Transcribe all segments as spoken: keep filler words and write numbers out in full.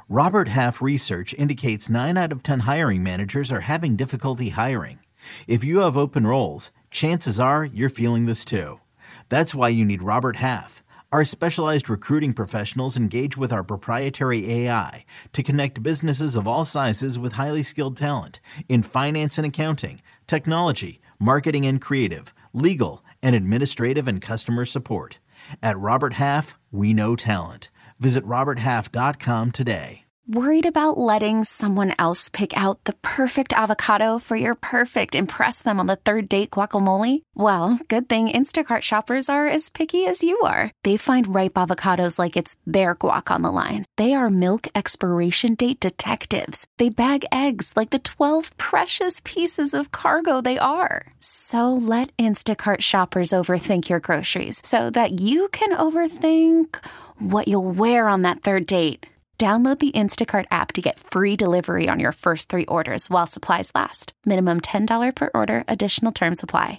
Robert Half research indicates nine out of ten hiring managers are having difficulty hiring. If you have open roles, chances are you're feeling this too. That's why you need Robert Half. Our specialized recruiting professionals engage with our proprietary A I to connect businesses of all sizes with highly skilled talent in finance and accounting, technology, marketing and creative, legal, and administrative and customer support. At Robert Half, we know talent. Visit robert half dot com today. Worried about letting someone else pick out the perfect avocado for your perfect impress them on the third date guacamole? Well, good thing Instacart shoppers are as picky as you are. They find ripe avocados like it's their guac on the line. They are milk expiration date detectives. They bag eggs like the twelve precious pieces of cargo they are. So let Instacart shoppers overthink your groceries so that you can overthink what you'll wear on that third date. Download the Instacart app to get free delivery on your first three orders while supplies last. Minimum ten dollars per order. Additional terms apply.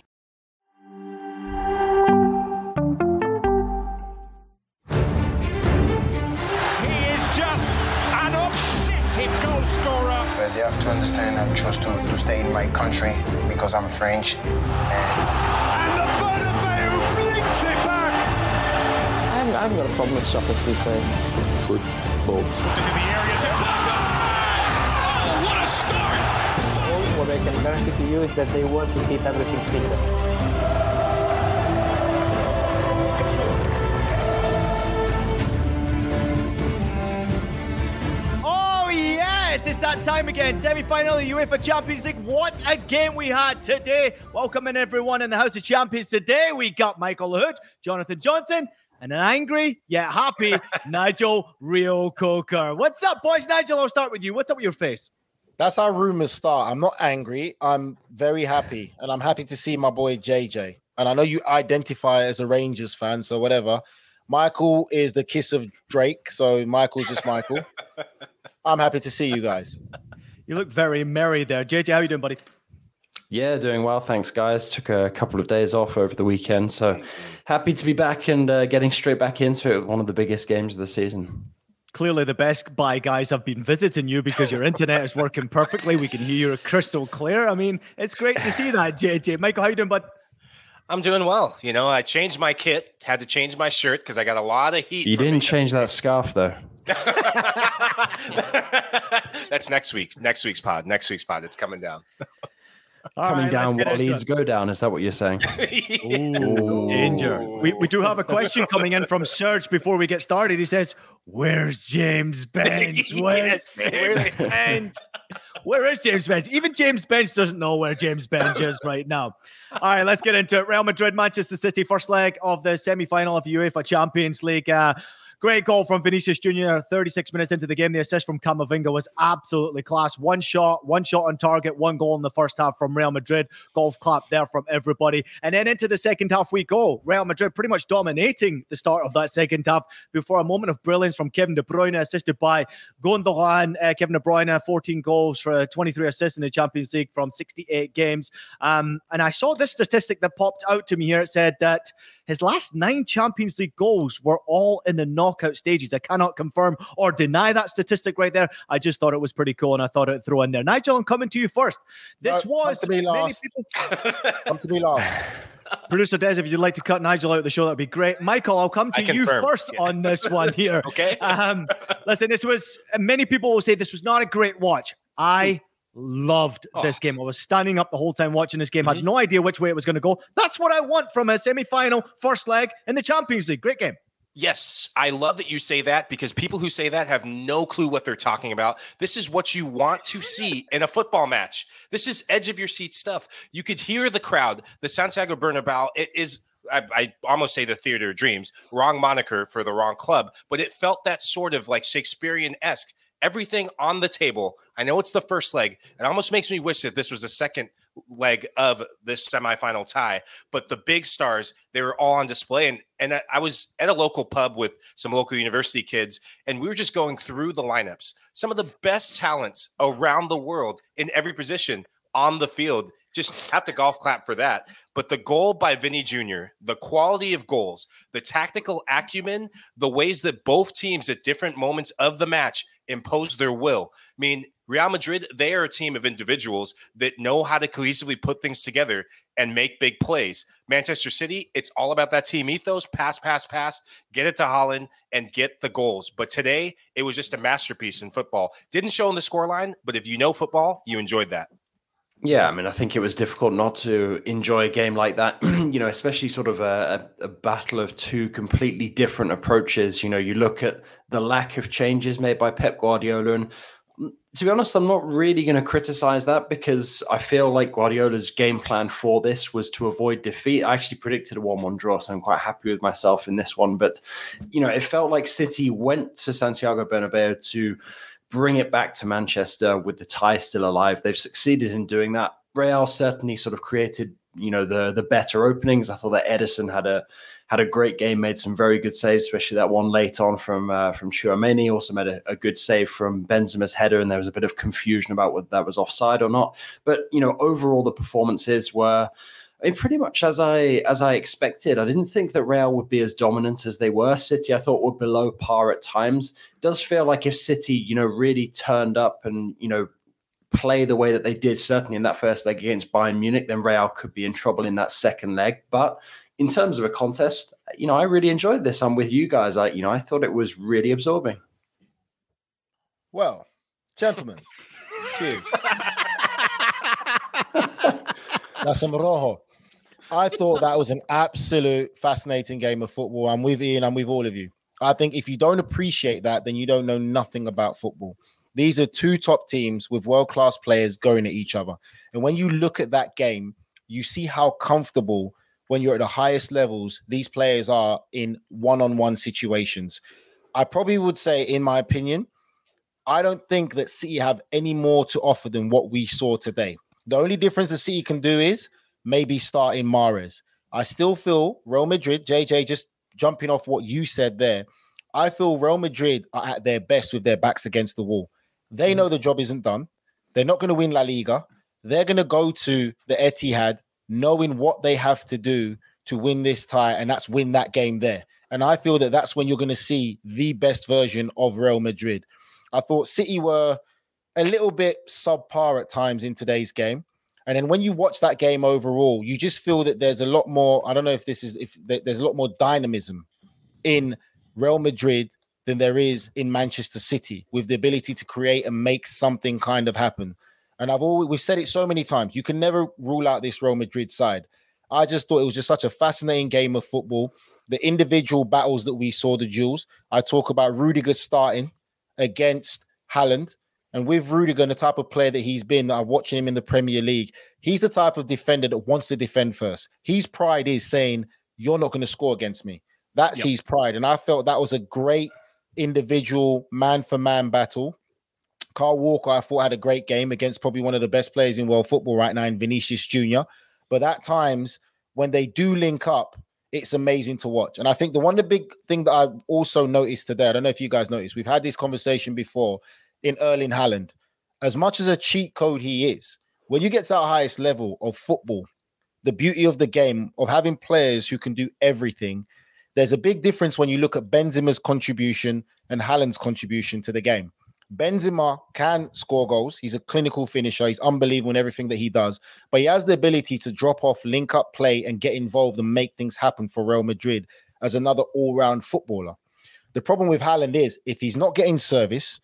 He is just an obsessive goal scorer. But they have to understand I chose to, to stay in my country because I'm French. And, and the Bernabeu blinks it back. I haven't, I haven't got a problem with soccer, to be fair. Football. Into the area to oh, what a start! All what I can guarantee to you is that they want to keep everything secret. Oh yes, it's that time again. Semi-final of the UEFA Champions League. What a game we had today. Welcome in everyone in the House of Champions today. We got Michael Hood, Jonathan Johnson, and an angry yet happy Nigel Reo-Coker. What's up, boys? Nigel, I'll start with you. What's up with your face? That's how rumors start. I'm not angry. I'm very happy. And I'm happy to see my boy J J. And I know you identify as a Rangers fan, so whatever. Michael is the kiss of Drake. So Michael's just Michael. I'm happy to see you guys. You look very merry there. J J, how you doing, buddy? Yeah, doing well. Thanks, guys. Took a couple of days off over the weekend. So happy to be back and uh, getting straight back into it. One of the biggest games of the season. Clearly the Best Buy guys have been visiting you because your internet is working perfectly. We can hear you crystal clear. I mean, it's great to see that, J J. Michael, how you doing, bud? I'm doing well. You know, I changed my kit, had to change my shirt because I got a lot of heat. You didn't change that scarf, though. That's next week. Next week's pod. Next week's pod. It's coming down. All Coming right, down what leads go down. Is that what you're saying? Ooh, danger. We we do have a question coming in from Serge before we get started. He says, where's James Bench? Where's Yes, James Bench? Where is James Bench? Even James Bench doesn't know where James Bench is right now. All right, let's get into it. Real Madrid, Manchester City, first leg of the semi-final of the UEFA Champions League. Uh, Great goal from Vinicius Junior thirty-six minutes into the game. The assist from Camavinga was absolutely class. One shot, one shot on target, one goal in the first half from Real Madrid. Golf clap there from everybody. And then into the second half we go. Real Madrid pretty much dominating the start of that second half before a moment of brilliance from Kevin De Bruyne, assisted by Gundogan. Uh, Kevin De Bruyne, fourteen goals for twenty-three assists in the Champions League from sixty-eight games. Um, and I saw this statistic that popped out to me here. It said that his last nine Champions League goals were all in the knockout stages. I cannot confirm or deny that statistic right there. I just thought it was pretty cool, and I thought I'd throw in there. Nigel, I'm coming to you first. This no, was... Come to me last. People... come to me last. Producer Des, if you'd like to cut Nigel out of the show, that'd be great. Michael, I'll come to I you confirm. first Yeah. on this one here. Okay. Um, listen, this was... Many people will say this was not a great watch. I... loved Oh. this game. I was standing up the whole time watching this game. Mm-hmm. Had no idea which way it was going to go. That's what I want from a semi-final first leg in the Champions League. Great game. Yes, I love that you say that because people who say that have no clue what they're talking about. This is what you want to see in a football match. This is edge of your seat stuff. You could hear the crowd. The Santiago Bernabeu, it is, I, I almost say the Theater of Dreams, wrong moniker for the wrong club, but it felt that sort of like Shakespearean-esque. Everything on the table. I know it's the first leg. It almost makes me wish that this was the second leg of this semifinal tie. But the big stars, they were all on display. And, and I, I was at a local pub with some local university kids, and we were just going through the lineups. Some of the best talents around the world in every position on the field. Just have to golf clap for that. But the goal by Vinny Junior, the quality of goals, the tactical acumen, the ways that both teams at different moments of the match impose their will. I mean, Real Madrid, they are a team of individuals that know how to cohesively put things together and make big plays. Manchester City, it's all about that team ethos, pass, pass, pass, get it to Haaland and get the goals. But today, it was just a masterpiece in football. Didn't show in the scoreline, but if you know football, you enjoyed that. Yeah, I mean, I think it was difficult not to enjoy a game like that, you know, especially sort of a, a, a battle of two completely different approaches. You know, you look at the lack of changes made by Pep Guardiola, and to be honest, I'm not really going to criticize that because I feel like Guardiola's game plan for this was to avoid defeat. I actually predicted a one one draw, so I'm quite happy with myself in this one. But, you know, it felt like City went to Santiago Bernabeu to bring it back to Manchester with the tie still alive. They've succeeded in doing that. Real certainly sort of created, you know, the the better openings. I thought that Edison had a had a great game, made some very good saves, especially that one late on from uh, from Tchouaméni. Also made a, a good save from Benzema's header, and there was a bit of confusion about whether that was offside or not. But, you know, overall the performances were I mean, pretty much as I as I expected. I didn't think that Real would be as dominant as they were. City, I thought, were below par at times. It does feel like if City, you know, really turned up and, you know, play the way that they did, certainly in that first leg against Bayern Munich, then Real could be in trouble in that second leg. But in terms of a contest, you know, I really enjoyed this. I'm with you guys. I, you know, I thought it was really absorbing. Well, gentlemen, cheers. That's a Morojo. I thought that was an absolute fascinating game of football. I'm with Ian. I'm with all of you. I think if you don't appreciate that, then you don't know nothing about football. These are two top teams with world-class players going at each other. And when you look at that game, you see how comfortable, when you're at the highest levels, these players are in one-on-one situations. I probably would say, in my opinion, I don't think that City have any more to offer than what we saw today. The only difference that City can do is maybe start in Mahrez. I still feel Real Madrid, J J, just jumping off what you said there, I feel Real Madrid are at their best with their backs against the wall. They know the job isn't done. They're not going to win La Liga. They're going to go to the Etihad knowing what they have to do to win this tie, and that's win that game there. And I feel that that's when you're going to see the best version of Real Madrid. I thought City were a little bit subpar at times in today's game. And then when you watch that game overall, you just feel that there's a lot more, I don't know if this is, if there's a lot more dynamism in Real Madrid than there is in Manchester City, with the ability to create and make something kind of happen. And I've always, we've said it so many times, you can never rule out this Real Madrid side. I just thought it was just such a fascinating game of football. The individual battles that we saw, the duels. I talk about Rudiger starting against Haaland. And with Rudiger, the type of player that he's been, I'm watching him in the Premier League, he's the type of defender that wants to defend first. His pride is saying, you're not going to score against me. That's yep. his pride. And I felt that was a great individual man-for-man battle. Kyle Walker, I thought, had a great game against probably one of the best players in world football right now in Vinicius Junior But at times, when they do link up, it's amazing to watch. And I think the one the big thing that I've also noticed today, I don't know if you guys noticed, we've had this conversation before, in Erling Haaland, as much as a cheat code he is, when you get to our highest level of football, the beauty of the game of having players who can do everything, there's a big difference when you look at Benzema's contribution and Haaland's contribution to the game. Benzema can score goals. He's a clinical finisher. He's unbelievable in everything that he does, but he has the ability to drop off, link up play, and get involved and make things happen for Real Madrid as another all-round footballer. The problem with Haaland is if he's not getting service,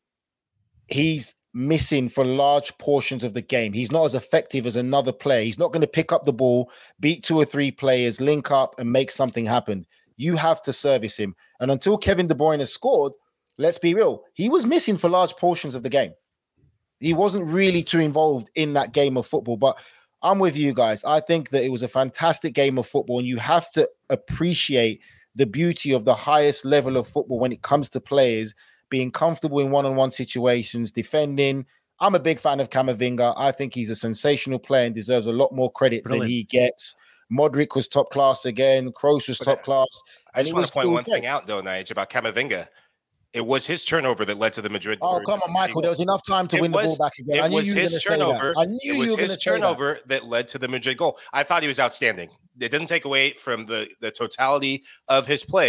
he's missing for large portions of the game. He's not as effective as another player. He's not going to pick up the ball, beat two or three players, link up, and make something happen. You have to service him. And until Kevin De Bruyne has scored, let's be real, he was missing for large portions of the game. He wasn't really too involved in that game of football. But I'm with you guys. I think that it was a fantastic game of football, and you have to appreciate the beauty of the highest level of football when it comes to players being comfortable in one-on-one situations, defending. I'm a big fan of Camavinga. I think he's a sensational player and deserves a lot more credit Brilliant. than he gets. Modric was top class again. Kroos was top class. I just want to point cool one thing game. out, though, Nige, about Camavinga. It was his turnover that led to the Madrid. Oh, come on, Michael. There was enough time to it win was, the ball back again. I it knew was you were his going to turnover. say that. I knew it was you were his turnover that. that led to the Madrid goal. I thought he was outstanding. It doesn't take away from the, the totality of his play,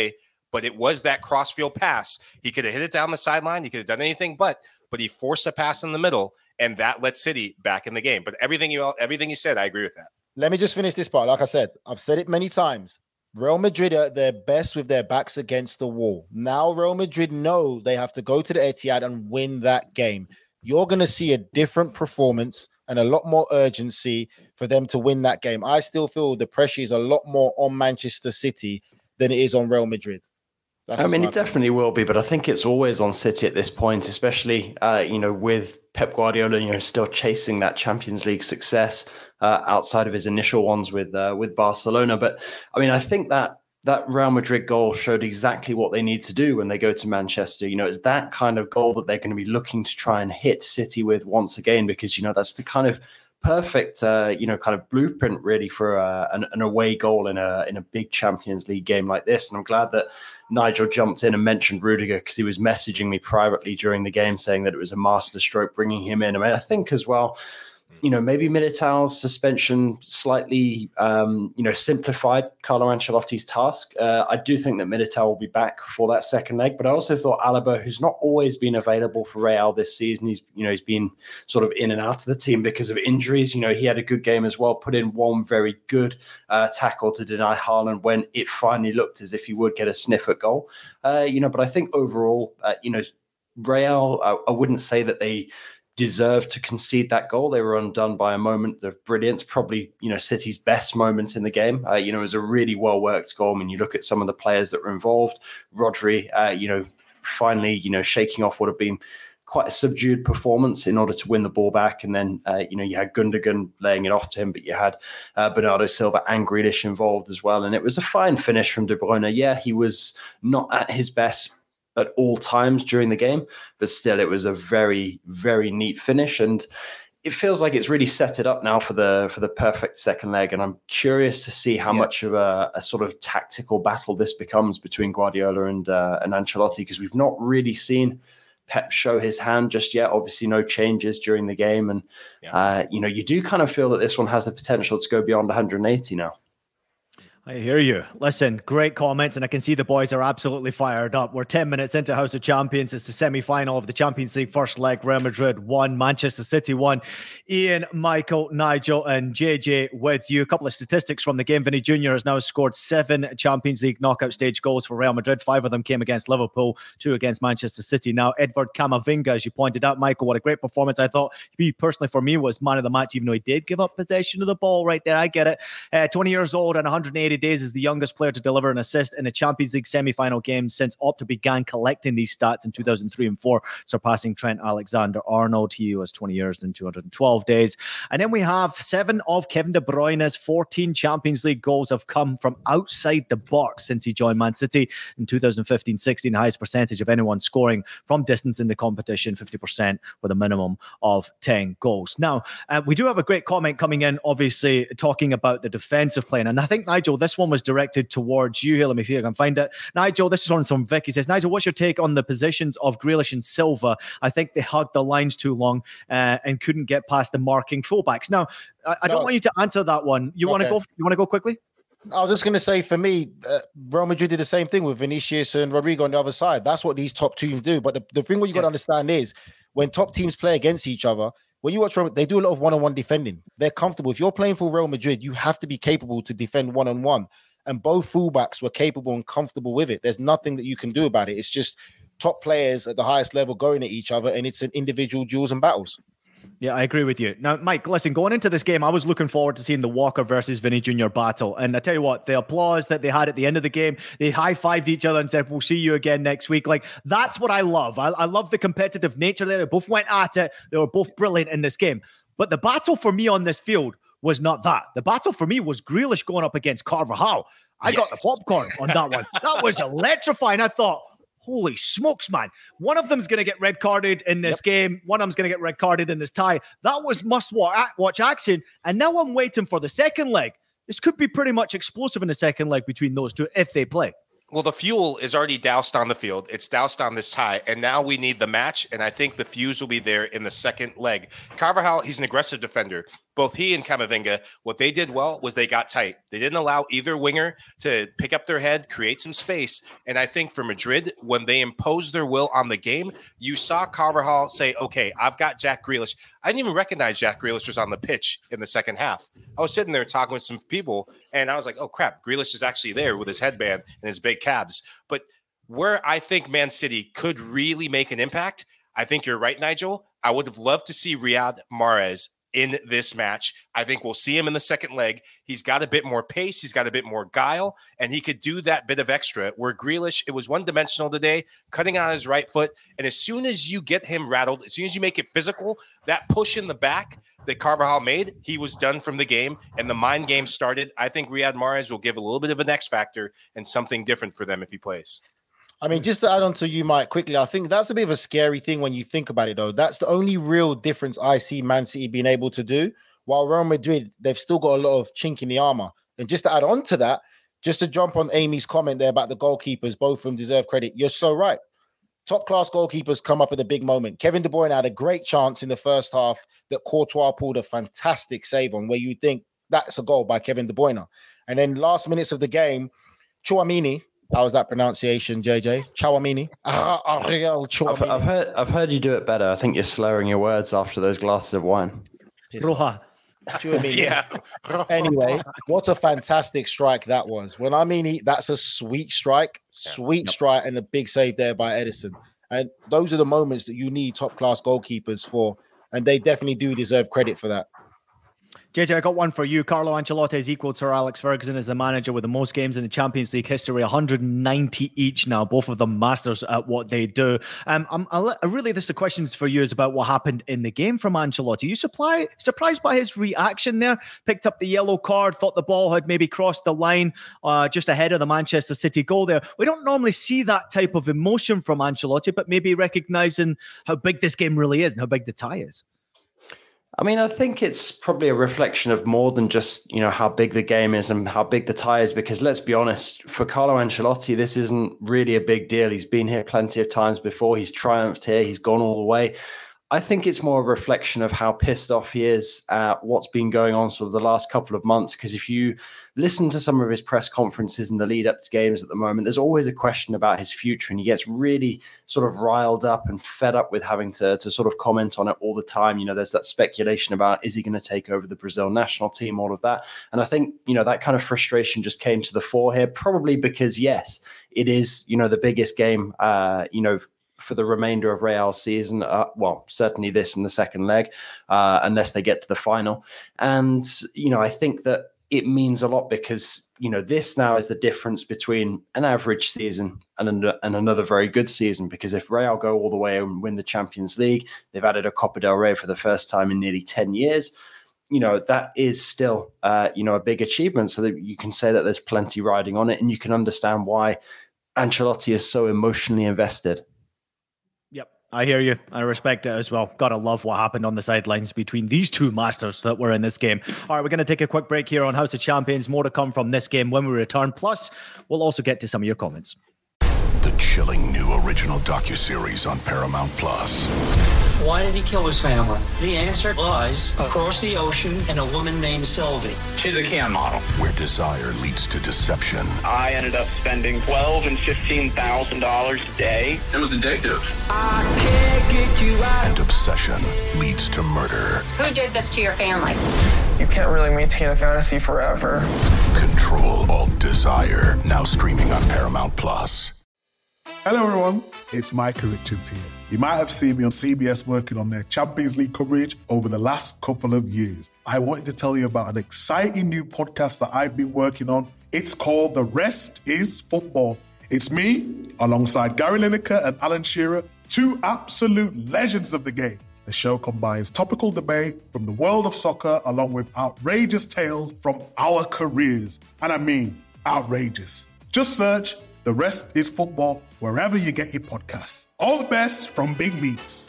but it was that crossfield pass. He could have hit it down the sideline. He could have done anything, but but he forced a pass in the middle, and that let City back in the game. But everything you everything you said, I agree with that. Let me just finish this part. Like I said, I've said it many times. Real Madrid are at their best with their backs against the wall. Now Real Madrid know they have to go to the Etihad and win that game. You're going to see a different performance and a lot more urgency for them to win that game. I still feel the pressure is a lot more on Manchester City than it is on Real Madrid. That's I mean, it opinion. definitely will be, but I think it's always on City at this point, especially, uh, you know, with Pep Guardiola, you know, still chasing that Champions League success uh, outside of his initial ones with uh, with Barcelona. But I mean, I think that that Real Madrid goal showed exactly what they need to do when they go to Manchester. You know, it's that kind of goal that they're going to be looking to try and hit City with once again, because, you know, that's the kind of perfect, uh, you know, kind of blueprint really for uh, an, an away goal in a in a big Champions League game like this. And I'm glad that Nigel jumped in and mentioned Rudiger, because he was messaging me privately during the game saying that it was a master stroke bringing him in. I mean, I think as well, you know, maybe Militao's suspension slightly, um, you know, simplified Carlo Ancelotti's task. Uh, I do think that Militao will be back for that second leg, but I also thought Alaba, who's not always been available for Real this season, he's, you know, he's been sort of in and out of the team because of injuries. You know, he had a good game as well, put in one very good uh, tackle to deny Haaland when it finally looked as if he would get a sniff at goal. Uh, you know, but I think overall, uh, you know, Real, I, I wouldn't say that they deserved to concede that goal. They were undone by a moment of brilliance, probably, you know, City's best moments in the game. Uh, you know, it was a really well-worked goal. I mean, you look at some of the players that were involved. Rodri, uh, you know, finally, you know, shaking off what had been quite a subdued performance in order to win the ball back. And then, uh, you know, you had Gundogan laying it off to him, but you had uh, Bernardo Silva and Grealish involved as well. And it was a fine finish from De Bruyne. Yeah, he was not at his best at all times during the game, but still it was a very, very neat finish. And it feels like it's really set it up now for the for the perfect second leg. And I'm curious to see how yeah. much of a, a sort of tactical battle this becomes between Guardiola and, uh, and Ancelotti, because we've not really seen Pep show his hand just yet. Obviously no changes during the game. And, yeah. uh, you know, you do kind of feel that this one has the potential to go beyond one hundred eighty now. I hear you. Listen, great comments, and I can see the boys are absolutely fired up. We're ten minutes into House of Champions. It's the semi-final of the Champions League first leg. Real Madrid won, Manchester City won. Ian, Michael, Nigel, and J J with you. A couple of statistics from the game. Vinny Junior has now scored seven Champions League knockout stage goals for Real Madrid. Five of them came against Liverpool, two against Manchester City. Now, Edward Camavinga, as you pointed out, Michael, what a great performance. I thought he personally, for me, was man of the match, even though he did give up possession of the ball right there. I get it. Uh, twenty years old and one hundred eighty days is the youngest player to deliver an assist in a Champions League semi-final game since Opta began collecting these stats in two thousand three and four, surpassing Trent Alexander-Arnold. He was twenty years and two hundred twelve days. And then we have seven of Kevin De Bruyne's fourteen Champions League goals have come from outside the box since he joined Man City in two thousand fifteen sixteen, the highest percentage of anyone scoring from distance in the competition, fifty percent with a minimum of ten goals. Now, uh, we do have a great comment coming in, obviously, talking about the defensive play. And I think, Nigel, this one was directed towards you here. Let me see if I can find it. Nigel, this is one from Vic. He says, Nigel, what's your take on the positions of Grealish and Silva? I think they hugged the lines too long uh, and couldn't get past the marking fullbacks. Now, I, I don't no. want you to answer that one. You okay. want to go? You want to go quickly? I was just going to say, for me, uh, Real Madrid did the same thing with Vinicius and Rodrigo on the other side. That's what these top teams do. But the, the thing what you yes. got to understand is when top teams play against each other, when you watch Real, they do a lot of one-on-one defending. They're comfortable. If you're playing for Real Madrid, you have to be capable to defend one-on-one. And both fullbacks were capable and comfortable with it. There's nothing that you can do about it. It's just top players at the highest level going at each other, and it's an individual duels and battles. Yeah, I agree with you. Now, Mike, listen, going into this game, I was looking forward to seeing the Walker versus Vinny Junior battle. And I tell you what, the applause that they had at the end of the game, they high-fived each other and said, we'll see you again next week. Like, that's what I love. I, I love the competitive nature there. They both went at it. They were both brilliant in this game. But the battle for me on this field was not that. The battle for me was Grealish going up against Carvajal. I yes. got the popcorn on that one. That was electrifying. I thought, holy smokes, man. One of them's going to get red carded in this yep. game. One of them's going to get red carded in this tie. That was must-watch action. And now I'm waiting for the second leg. This could be pretty much explosive in the second leg between those two if they play. Well, the fuel is already doused on the field. It's doused on this tie, and now we need the match, and I think the fuse will be there in the second leg. Carvajal, he's an aggressive defender. both he and Camavinga, what they did well was they got tight. They didn't allow either winger to pick up their head, create some space. And I think for Madrid, when they imposed their will on the game, you saw Carvajal say, okay, I've got Jack Grealish. I didn't even recognize Jack Grealish was on the pitch in the second half. I was sitting there talking with some people, and I was like, oh, crap, Grealish is actually there with his headband and his big calves. But where I think Man City could really make an impact, I think you're right, Nigel. I would have loved to see Riyad Mahrez in this match. I think we'll see him in the second leg. He's got a bit more pace. He's got a bit more guile, and he could do that bit of extra where Grealish, it was one-dimensional today, cutting on his right foot. And as soon as you get him rattled, as soon as you make it physical, that push in the back that Carvajal made, he was done from the game, and the mind game started. I think Riyad Mahrez will give a little bit of an X factor and something different for them if he plays. I mean, just to add on to you, Mike, quickly, I think that's a bit of a scary thing when you think about it, though. That's the only real difference I see Man City being able to do. While Real Madrid, they've still got a lot of chink in the armor. And just to add on to that, just to jump on Amy's comment there about the goalkeepers, both of them deserve credit. You're so right. Top-class goalkeepers come up at a big moment. Kevin De Bruyne had a great chance in the first half that Courtois pulled a fantastic save on, where you think that's a goal by Kevin De Bruyne. And then last minutes of the game, Tchouaméni, how was that pronunciation, J J? Tchouaméni. I've, I've heard I've heard you do it better. I think you're slurring your words after those glasses of wine. Roja. Yeah. Anyway, what a fantastic strike that was. When I mean he, that's a sweet strike, sweet yeah. strike, and a big save there by Edison. And those are the moments that you need top-class goalkeepers for, and they definitely do deserve credit for that. J J, I got one for you. Carlo Ancelotti has equaled Sir Alex Ferguson as the manager with the most games in the Champions League history, one hundred ninety each now, both of them masters at what they do. Um, I'm, I really, this is the questions for you is about what happened in the game from Ancelotti. You supply, surprised by his reaction there? Picked up the yellow card, thought the ball had maybe crossed the line uh, just ahead of the Manchester City goal there. We don't normally see that type of emotion from Ancelotti, but maybe recognizing how big this game really is and how big the tie is. I mean, I think it's probably a reflection of more than just, you know, how big the game is and how big the tie is, because let's be honest, for Carlo Ancelotti, this isn't really a big deal. He's been here plenty of times before. He's triumphed here. He's gone all the way. I think it's more a reflection of how pissed off he is at what's been going on sort of the last couple of months. Because if you listen to some of his press conferences in the lead up to games at the moment, there's always a question about his future. And he gets really sort of riled up and fed up with having to, to sort of comment on it all the time. You know, there's that speculation about, is he going to take over the Brazil national team, all of that. And I think, you know, that kind of frustration just came to the fore here, probably because, yes, it is, you know, the biggest game, uh, you know, for the remainder of Real's season, uh, well, certainly this in the second leg, uh, unless they get to the final. And, you know, I think that it means a lot because, you know, this now is the difference between an average season and, an, and another very good season. Because if Real go all the way and win the Champions League, they've added a Copa del Rey for the first time in nearly ten years. You know, that is still, uh, you know, a big achievement. So that you can say that there's plenty riding on it, and you can understand why Ancelotti is so emotionally invested. I hear you. I respect it as well. Gotta love what happened on the sidelines between these two masters that were in this game. All right, we're going to take a quick break here on House of Champions. More to come from this game when we return. Plus, we'll also get to some of your comments. The chilling new original docuseries on Paramount Plus. Why did he kill his family? The answer lies across the ocean in a woman named Sylvie. She's a Keon model. Where desire leads to deception. I ended up spending twelve thousand dollars and fifteen thousand dollars a day. It was addictive. I can't get you out. And obsession leads to murder. Who did this to your family? You can't really maintain a fantasy forever. Control Alt Desire. Now streaming on Paramount Plus. Hello everyone, it's Micah Richards here. You might have seen me on C B S working on their Champions League coverage over the last couple of years. I wanted to tell you about an exciting new podcast that I've been working on. It's called The Rest is Football. It's me, alongside Gary Lineker and Alan Shearer, two absolute legends of the game. The show combines topical debate from the world of soccer along with outrageous tales from our careers. And I mean, outrageous. Just search The Rest is Football wherever you get your podcasts. All the best from Big Meats.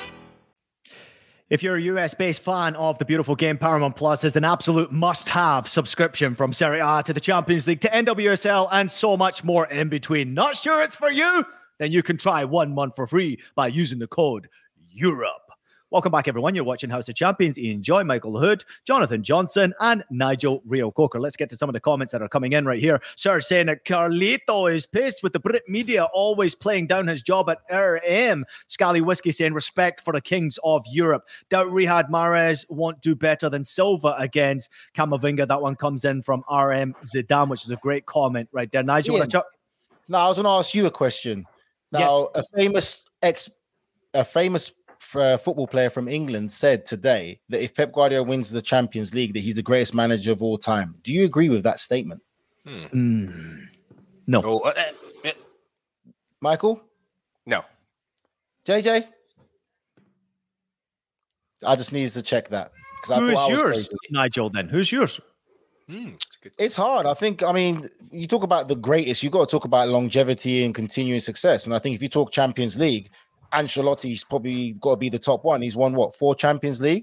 If you're a U S-based fan of the beautiful game, Paramount Plus is an absolute must-have subscription from Serie A to the Champions League to N W S L and so much more in between. Not sure it's for you? Then you can try one month for free by using the code EUROPE. Welcome back, everyone. You're watching House of Champions. Ian Joy, Michael Hood, Jonathan Johnson, and Nigel Rio Coker. Let's get to some of the comments that are coming in right here. Sir saying that Carlito is pissed with the Brit media always playing down his job at R M. Scally Whiskey saying respect for the kings of Europe. Doubt Riyad Mahrez won't do better than Silva against Camavinga. That one comes in from R M Zidane, which is a great comment right there. Nigel, Ian, want to ch- No, I was going to ask you a question. Now, yes. a famous ex, a famous uh, football player from England said today that if Pep Guardiola wins the Champions League, that he's the greatest manager of all time. Do you agree with that statement? Hmm. Mm. No. Oh, uh, uh, Michael? No. J J? I just needed to check that. Who is yours, Nigel, then? Who's yours? Mm, good. It's hard. I think, I mean, you talk about the greatest, you've got to talk about longevity and continuing success. And I think if you talk Champions League, Ancelotti's probably got to be the top one. He's won, what, four Champions League?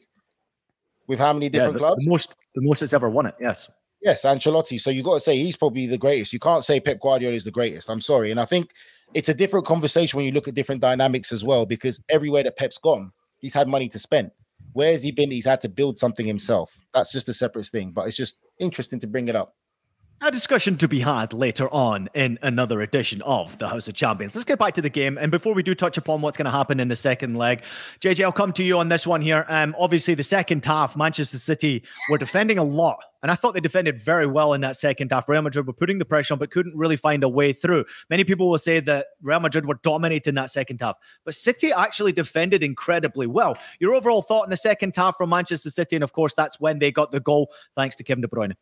With how many different yeah, the, clubs? The most, the most that's ever won it, yes. Yes, Ancelotti. So you've got to say he's probably the greatest. You can't say Pep Guardiola is the greatest. I'm sorry. And I think it's a different conversation when you look at different dynamics as well, because everywhere that Pep's gone, he's had money to spend. Where has he been? He's had to build something himself. That's just a separate thing, but it's just interesting to bring it up. A discussion to be had later on in another edition of the House of Champions. Let's get back to the game. And before we do touch upon what's going to happen in the second leg, J J, I'll come to you on this one here. Um, obviously, the second half, Manchester City were defending a lot. And I thought they defended very well in that second half. Real Madrid were putting the pressure on, but couldn't really find a way through. Many people will say that Real Madrid were dominating that second half. But City actually defended incredibly well. Your overall thought in the second half from Manchester City, and of course, that's when they got the goal, thanks to Kevin De Bruyne.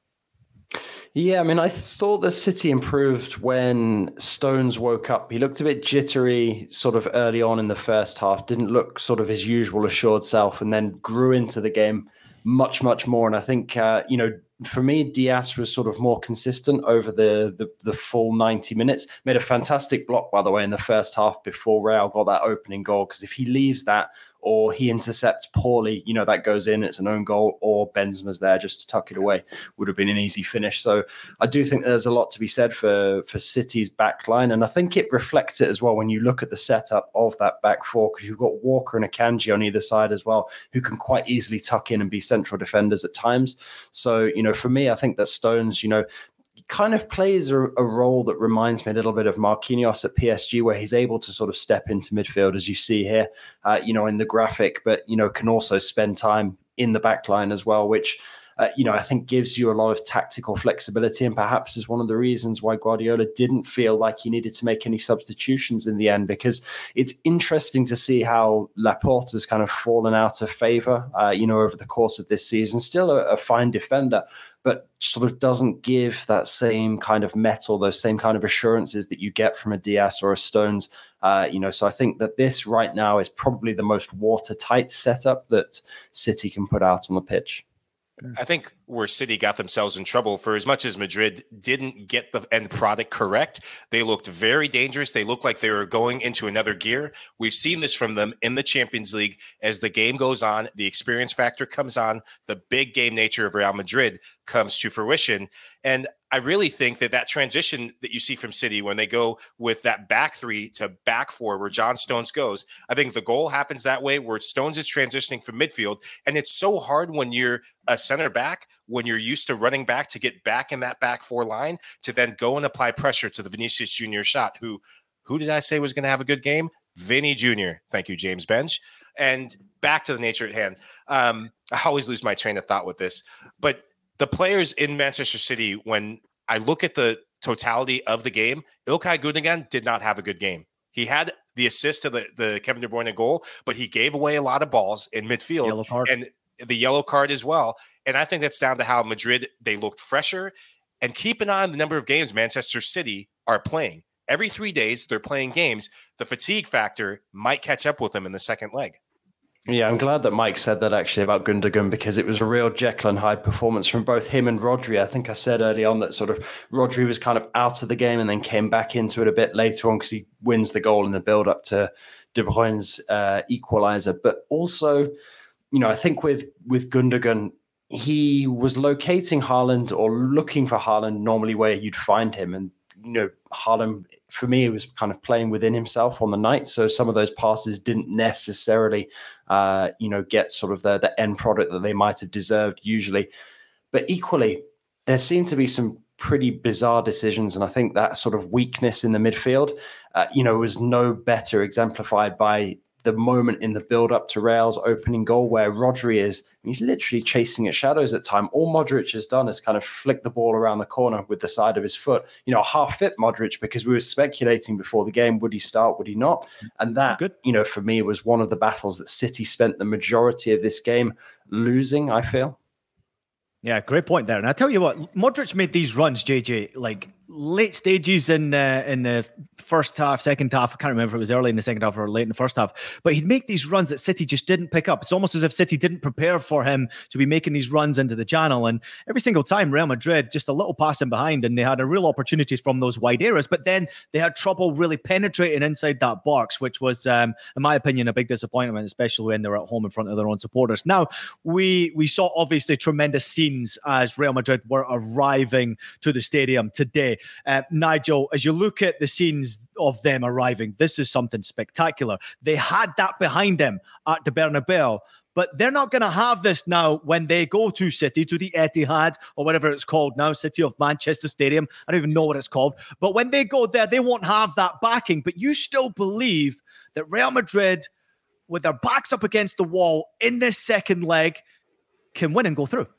Yeah, I mean, I thought the City improved when Stones woke up. He looked a bit jittery sort of early on in the first half, didn't look sort of his usual assured self, and then grew into the game much, much more. And I think, uh, you know, for me, Diaz was sort of more consistent over the, the the full ninety minutes. Made a fantastic block, by the way, in the first half before Real got that opening goal, because if he leaves that or he intercepts poorly, you know, that goes in, it's an own goal, or Benzema's there just to tuck it away. Would have been an easy finish. So I do think there's a lot to be said for, for City's back line. And I think it reflects it as well when you look at the setup of that back four, because you've got Walker and Akanji on either side as well, who can quite easily tuck in and be central defenders at times. So, you know, for me, I think that Stones, you know, kind of plays a, a role that reminds me a little bit of Marquinhos at P S G, where he's able to sort of step into midfield, as you see here, uh, you know, in the graphic, but, you know, can also spend time in the back line as well, which, uh, you know, I think gives you a lot of tactical flexibility, and perhaps is one of the reasons why Guardiola didn't feel like he needed to make any substitutions in the end, because it's interesting to see how Laporte has kind of fallen out of favour, uh, you know, over the course of this season. Still a, a fine defender, but sort of doesn't give that same kind of mettle, those same kind of assurances that you get from a Diaz or a Stones. Uh, you know, so I think that this right now is probably the most watertight setup that City can put out on the pitch. I think where City got themselves in trouble, for as much as Madrid didn't get the end product correct, they looked very dangerous. They looked like they were going into another gear. We've seen this from them in the Champions League. As the game goes on, the experience factor comes on, the big game nature of Real Madrid comes to fruition. And I really think that that transition that you see from City when they go with that back three to back four where John Stones goes, I think the goal happens that way, where Stones is transitioning from midfield. And it's so hard when you're a center back, when you're used to running back, to get back in that back four line, to then go and apply pressure to the Vinicius Junior shot, who, who did I say was going to have a good game? Vinny Junior Thank you, James Bench. And back to the nature at hand. Um, I always lose my train of thought with this, but the players in Manchester City, when I look at the totality of the game, Ilkay Gundogan did not have a good game. He had the assist to the, the Kevin De Bruyne goal, but he gave away a lot of balls in midfield and the yellow card as well. And I think that's down to how Madrid, they looked fresher. And keep an eye on the number of games Manchester City are playing. Every three days, they're playing games. The fatigue factor might catch up with them in the second leg. Yeah, I'm glad that Mike said that actually about Gundogan, because it was a real Jekyll and Hyde performance from both him and Rodri. I think I said early on that sort of Rodri was kind of out of the game and then came back into it a bit later on because he wins the goal in the build-up to De Bruyne's uh, equaliser. But also, you know, I think with, with Gundogan, he was locating Haaland or looking for Haaland normally where you'd find him. And you know, Haaland, for me, it was kind of playing within himself on the night. So some of those passes didn't necessarily, uh, you know, get sort of the, the end product that they might have deserved usually. But equally, there seemed to be some pretty bizarre decisions. And I think that sort of weakness in the midfield, uh, you know, was no better exemplified by the moment in the build-up to Real's opening goal where Rodri is, he's literally chasing at shadows at time. All Modric has done is kind of flick the ball around the corner with the side of his foot. You know, half-fit Modric, because we were speculating before the game, would he start, would he not? And that, Good. you know, for me was one of the battles that City spent the majority of this game losing, I feel. Yeah, great point there. And I tell you what, Modric made these runs, J J, like late stages in uh, in the first half, second half. I can't remember if it was early in the second half or late in the first half. But he'd make these runs that City just didn't pick up. It's almost as if City didn't prepare for him to be making these runs into the channel. And every single time, Real Madrid, just a little pass in behind, and they had a real opportunity from those wide areas. But then they had trouble really penetrating inside that box, which was, um, in my opinion, a big disappointment, especially when they were at home in front of their own supporters. Now, we we saw obviously tremendous scenes as Real Madrid were arriving to the stadium today. Uh, Nigel, as you look at the scenes of them arriving, this is something spectacular. They had that behind them at the Bernabeu, but they're not going to have this now when they go to City, to the Etihad, or whatever it's called now, City of Manchester Stadium. I don't even know what it's called. But when they go there, they won't have that backing. But you still believe that Real Madrid, with their backs up against the wall in this second leg, can win and go through.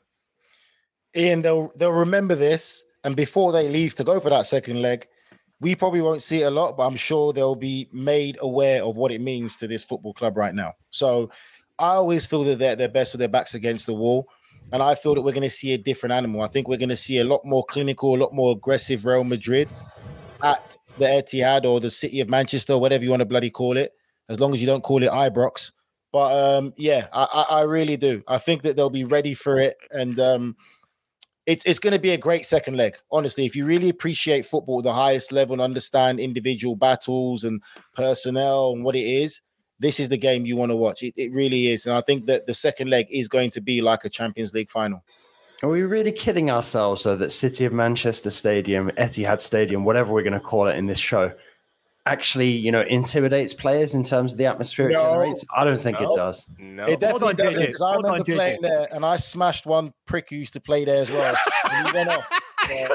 Ian, they'll they'll remember this, and before they leave to go for that second leg, we probably won't see it a lot, but I'm sure they'll be made aware of what it means to this football club right now. So I always feel that they're at their best with their backs against the wall, and I feel that we're going to see a different animal. I think we're going to see a lot more clinical, a lot more aggressive Real Madrid at the Etihad or the City of Manchester, or whatever you want to bloody call it, as long as you don't call it Ibrox. But um, yeah, I, I, I really do. I think that they'll be ready for it, and um, It's it's going to be a great second leg. Honestly, if you really appreciate football at the highest level and understand individual battles and personnel and what it is, this is the game you want to watch. It, it really is. And I think that the second leg is going to be like a Champions League final. Are we really kidding ourselves, though, that City of Manchester Stadium, Etihad Stadium, whatever we're going to call it in this show, actually, you know, intimidates players in terms of the atmosphere it No. generates? I don't think No. it does. No. It definitely Hold on, doesn't, J J. because I Hold on, remember J J. playing there, and I smashed one prick who used to play there as well. And he went off. Yeah.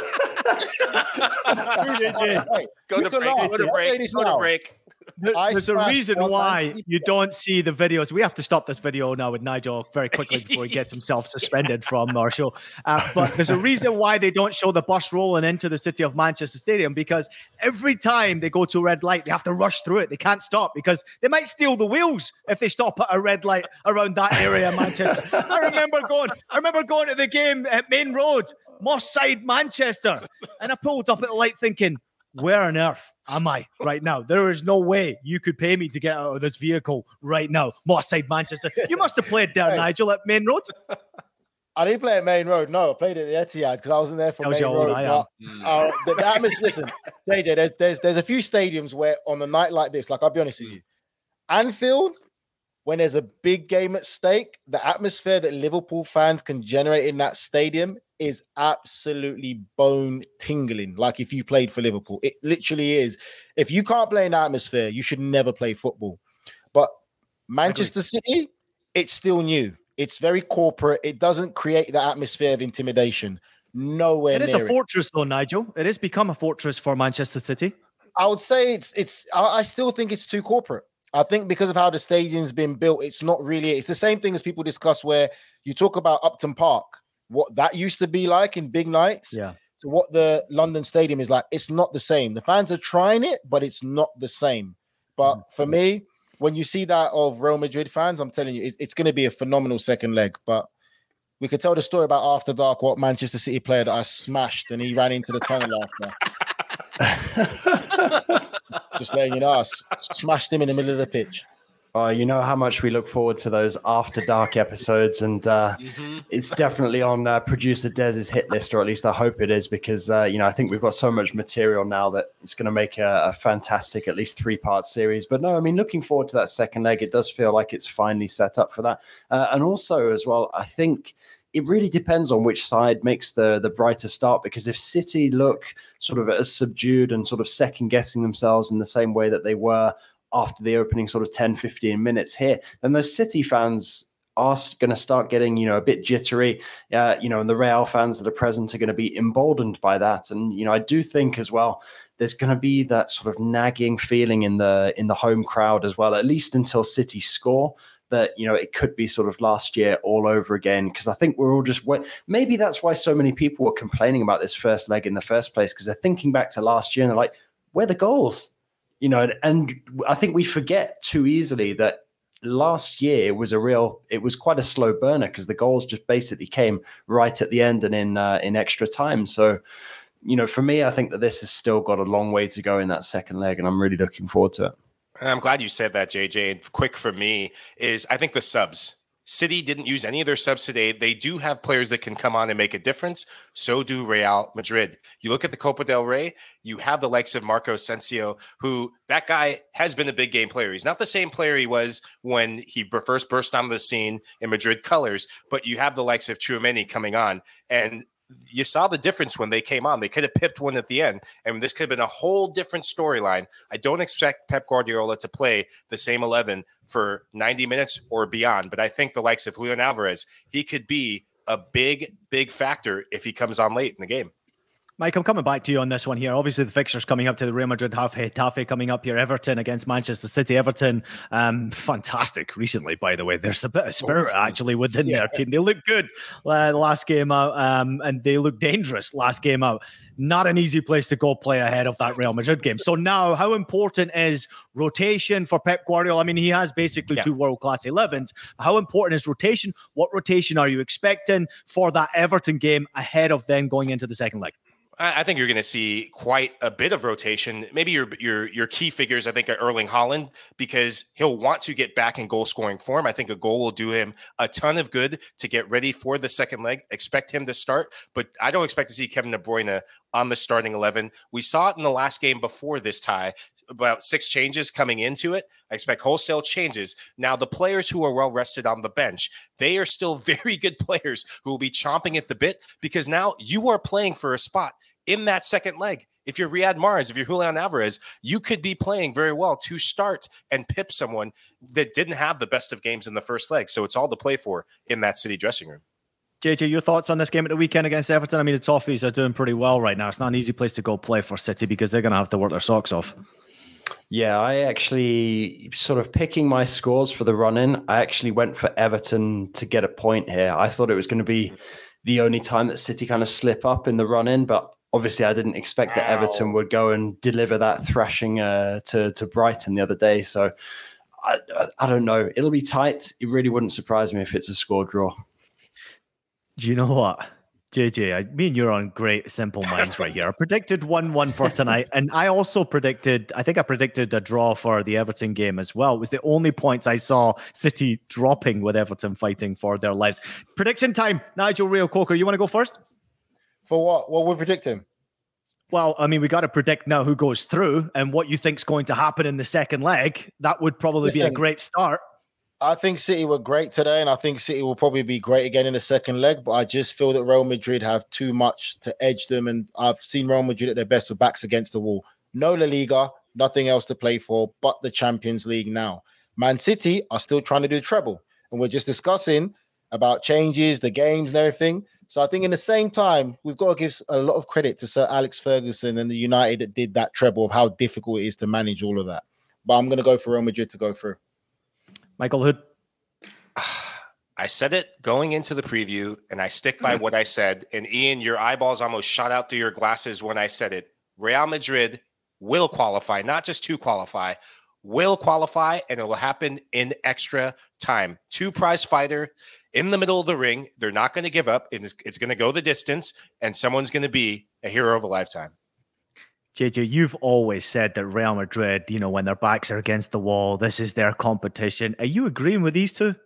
J J. Hey, Go you to can break. laugh. Go to I'll tell you break. this Go to now. break. There- I There's a smashed reason one why Man City you don't see the videos. We have to stop this video now with Nigel very quickly before he gets himself suspended from our show. Uh, but there's a reason why they don't show the bus rolling into the City of Manchester Stadium, because every time they go to a red light, they have to rush through it. They can't stop because they might steal the wheels if they stop at a red light around that area of Manchester. I remember going, I remember going to the game at Main Road, Moss Side, Manchester, and I pulled up at the light thinking, where on earth am I right now? There is no way you could pay me to get out of this vehicle right now. Moss Side, Manchester. You must have played there, Hey. Nigel, at Main Road. I didn't play at Main Road. No, I played at the Etihad because I wasn't there for That was Main your old Road. I But, uh, the, the atmosphere, listen, J J, there's, there's, there's a few stadiums where on a night like this, like I'll be honest with you, Anfield, when there's a big game at stake, the atmosphere that Liverpool fans can generate in that stadium is absolutely bone tingling. Like if you played for Liverpool, it literally is. If you can't play in that atmosphere, you should never play football. But Manchester City, it's still new. It's very corporate. It doesn't create the atmosphere of intimidation. Nowhere It is near a fortress, though, Nigel. It has become a fortress for Manchester City. I would say it's it's. I, I still think it's too corporate. I think because of how the stadium's been built, it's not really. It's the same thing as people discuss where you talk about Upton Park, what that used to be like in big nights, Yeah. to what the London Stadium is like. It's not the same. The fans are trying it, but it's not the same. But for me, when you see that of Real Madrid fans, I'm telling you, it's, it's going to be a phenomenal second leg. But we could tell the story about After Dark, what Manchester City player that I smashed and he ran into the tunnel after. Just letting you know, I s- smashed him in the middle of the pitch. Uh, you know how much we look forward to those After Dark episodes, and uh, Mm-hmm. it's definitely on uh, producer Dez's hit list, or at least I hope it is, because uh, you know I think we've got so much material now that it's going to make a, a fantastic, at least three-part series. But no, I mean, looking forward to that second leg. It does feel like it's finally set up for that, uh, and also as well, I think it really depends on which side makes the, the brighter start, because if City look sort of as subdued and sort of second guessing themselves in the same way that they were after the opening sort of ten, fifteen minutes here, then those City fans are going to start getting, you know, a bit jittery, uh, you know, and the Real fans that are present are going to be emboldened by that. And, you know, I do think as well, there's going to be that sort of nagging feeling in the in the home crowd as well, at least until City score, that, you know, it could be sort of last year all over again. Because I think we're all just, maybe that's why so many people were complaining about this first leg in the first place, because they're thinking back to last year and they're like, where are the goals? You know, and, and I think we forget too easily that last year was a real, it was quite a slow burner, because the goals just basically came right at the end and in uh, in extra time. So, you know, for me, I think that this has still got a long way to go in that second leg, and I'm really looking forward to it. I'm glad you said that, J J. And quick for me is I think the subs. City didn't use any of their subs today. They do have players that can come on and make a difference. So do Real Madrid. You look at the Copa del Rey, you have the likes of Marco Asensio, who that guy has been a big game player. He's not the same player he was when he first burst onto the scene in Madrid colors, but you have the likes of Tchouaméni coming on. And you saw the difference when they came on. They could have pipped one at the end, and this could have been a whole different storyline. I don't expect Pep Guardiola to play the same eleven for ninety minutes or beyond, but I think the likes of Julian Alvarez, he could be a big, big factor if he comes on late in the game. Mike, I'm coming back to you on this one here. Obviously, the fixtures coming up to the Real Madrid half Getafe coming up here. Everton against Manchester City. Everton, um, fantastic recently, by the way. There's a bit of spirit actually within yeah. their team. They look good uh, last game out, um, and they look dangerous last game out. Not an easy place to go play ahead of that Real Madrid game. So now, how important is rotation for Pep Guardiola? I mean, he has basically yeah. two world-class elevens. How important is rotation? What rotation are you expecting for that Everton game ahead of then going into the second leg? I think you're going to see quite a bit of rotation. Maybe your your your key figures, I think, are Erling Haaland, because he'll want to get back in goal scoring form. I think a goal will do him a ton of good to get ready for the second leg. Expect him to start, but I don't expect to see Kevin De Bruyne on the starting eleven. We saw it in the last game before this tie, about six changes coming into it. I expect wholesale changes. Now, the players who are well rested on the bench, they are still very good players who will be chomping at the bit, because now you are playing for a spot in that second leg. If you're Riyad Mahrez, if you're Julian Alvarez, you could be playing very well to start and pip someone that didn't have the best of games in the first leg. So it's all to play for in that City dressing room. J J, your thoughts on this game at the weekend against Everton? I mean, the Toffees are doing pretty well right now. It's not an easy place to go play for City, because they're going to have to work their socks off. Yeah, I actually, sort of picking my scores for the run-in, I actually went for Everton to get a point here. I thought it was going to be the only time that City kind of slip up in the run-in, but obviously I didn't expect that Everton would go and deliver that thrashing uh, to, to Brighton the other day. So I, I, I don't know. It'll be tight. It really wouldn't surprise me if it's a score draw. Do you know what? J J, I, me and you're on great simple minds right here. I predicted one one for tonight, and I also predicted, I think I predicted a draw for the Everton game as well. It was the only points I saw City dropping with Everton fighting for their lives. Prediction time. Nigel Reo-Coker, you want to go first? For what? What we're predicting? Well, I mean, we got to predict now who goes through and what you think's going to happen in the second leg. That would probably Listen, be a great start. I think City were great today, and I think City will probably be great again in the second leg, but I just feel that Real Madrid have too much to edge them, and I've seen Real Madrid at their best with backs against the wall. No La Liga, nothing else to play for but the Champions League now. Man City are still trying to do the treble, and we're just discussing about changes, the games and everything. So I think in the same time, we've got to give a lot of credit to Sir Alex Ferguson and the United that did that treble, of how difficult it is to manage all of that. But I'm going to go for Real Madrid to go through. Michael Hood. I said it going into the preview, and I stick by what I said. And Ian, your eyeballs almost shot out through your glasses when I said it. Real Madrid will qualify, not just to qualify, will qualify, and it will happen in extra time. Two prize fighter in the middle of the ring. They're not going to give up. It's, it's going to go the distance, and someone's going to be a hero of a lifetime. J J, you've always said that Real Madrid, you know, when their backs are against the wall, this is their competition. Are you agreeing with these two?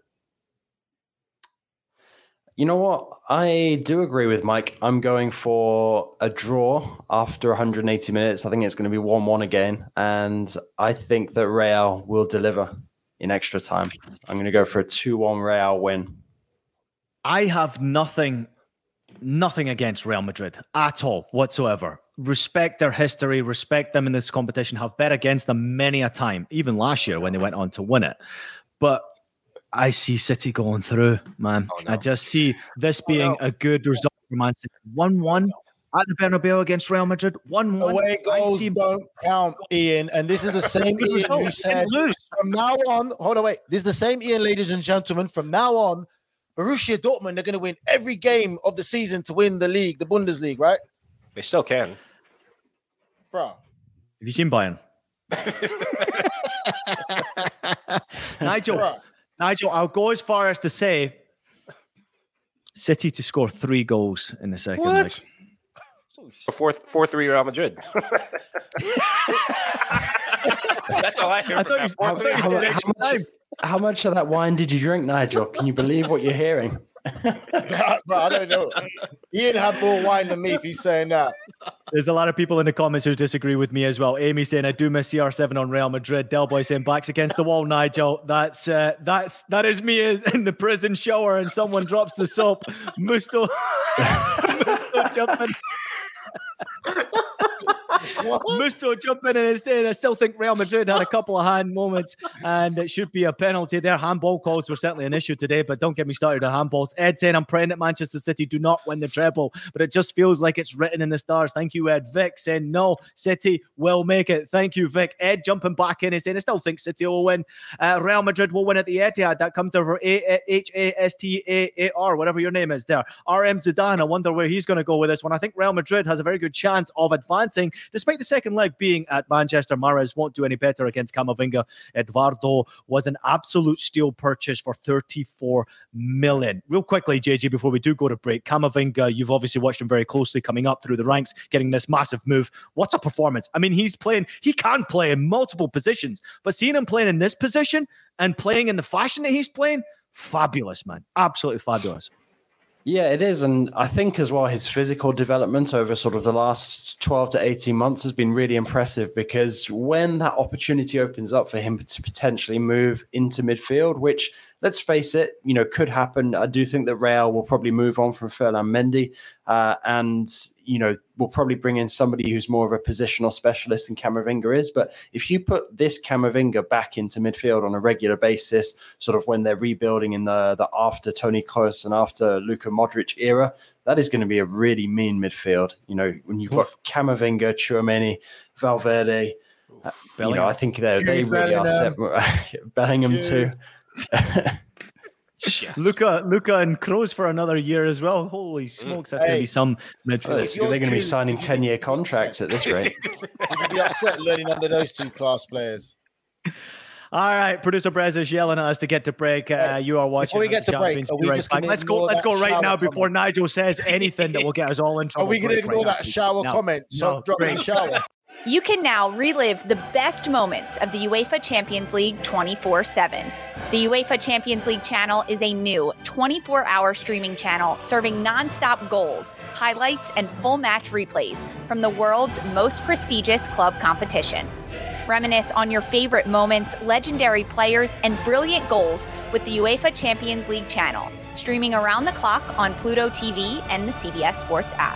You know what? I do agree with Mike. I'm going for a draw after one hundred eighty minutes. I think it's going to be one one again. And I think that Real will deliver in extra time. I'm going to go for a two one Real win. I have nothing, nothing against Real Madrid at all whatsoever. Respect their history, respect them in this competition, have bet against them many a time, even last year when they went on to win it. But I see City going through, man. Oh, no. I just see this being oh, no. a good result for Man City. one one at the Bernabeu against Real Madrid. one one. Away goals see... don't count, Ian. And this is the same Ian who said, from now on, hold on, wait. This is the same Ian, ladies and gentlemen. From now on, Borussia Dortmund are going to win every game of the season to win the league, the Bundesliga, right? They still can. Bro. Have you seen Bayern? Nigel, Bro. Nigel, I'll go as far as to say City to score three goals in the second leg. What? Four, four, three Real Madrid. That's all I hear. I from how, how, how, much, how much of that wine did you drink, Nigel? Can you believe what you're hearing? Bro, I don't know. Ian had more wine than me if he's saying that. There's a lot of people in the comments who disagree with me as well. Amy saying I do miss C R seven on Real Madrid. Del Boy saying backs against the wall, Nigel. That's uh, that's that is me in the prison shower and someone drops the soap. Musto, Musto jumping. Musto jumping in and saying, I still think Real Madrid had a couple of hand moments and it should be a penalty. Their handball calls were certainly an issue today, but don't get me started on handballs. Ed saying, I'm praying that Manchester City do not win the treble, but it just feels like it's written in the stars. Thank you, Ed. Vic saying, no, City will make it. Thank you, Vic. Ed jumping back in and saying, I still think City will win. Uh, Real Madrid will win at the Etihad. That comes over H A S T A A R, whatever your name is there. R M Zidane, I wonder where he's going to go with this one. I think Real Madrid has a very good chance of advancing, despite the second leg being at Manchester. Mahrez won't do any better against Camavinga. Eduardo was an absolute steal purchase for thirty-four million. Real quickly, J G, before we do go to break, Camavinga, you've obviously watched him very closely coming up through the ranks, getting this massive move. What's a performance? I mean, he's playing, he can play in multiple positions, but seeing him playing in this position and playing in the fashion that he's playing, fabulous, man. Absolutely fabulous. Yeah, it is. And I think as well, his physical development over sort of the last twelve to eighteen months has been really impressive, because when that opportunity opens up for him to potentially move into midfield, which, let's face it, you know, could happen. I do think that Real will probably move on from Ferland Mendy uh, and, you know, will probably bring in somebody who's more of a positional specialist than Camavinga is. But if you put this Camavinga back into midfield on a regular basis, sort of when they're rebuilding in the, the after Toni Kroos and after Luka Modric era, that is going to be a really mean midfield. You know, when you've got Camavinga, Tchouameni, Valverde, uh, you know, I think they they really are set. Bellingham too. Luka, Luka and Kroos for another year as well. Holy smokes, that's hey, going to be some midfield. They're going to be signing ten-year contracts at this rate. You'd be upset learning under those two class players. All right, producer Brez is yelling at us to get to break. Uh, you are watching. Before we get to break, are we just going to let's go. Let's go right now before Nigel says anything that will get us all in trouble. Are we going to ignore that shower comment? So drop the shower. You can now relive the best moments of the UEFA Champions League twenty-four seven. The UEFA Champions League channel is a new twenty-four hour streaming channel serving nonstop goals, highlights, and full match replays from the world's most prestigious club competition. Reminisce on your favorite moments, legendary players, and brilliant goals with the UEFA Champions League channel, streaming around the clock on Pluto T V and the C B S Sports app.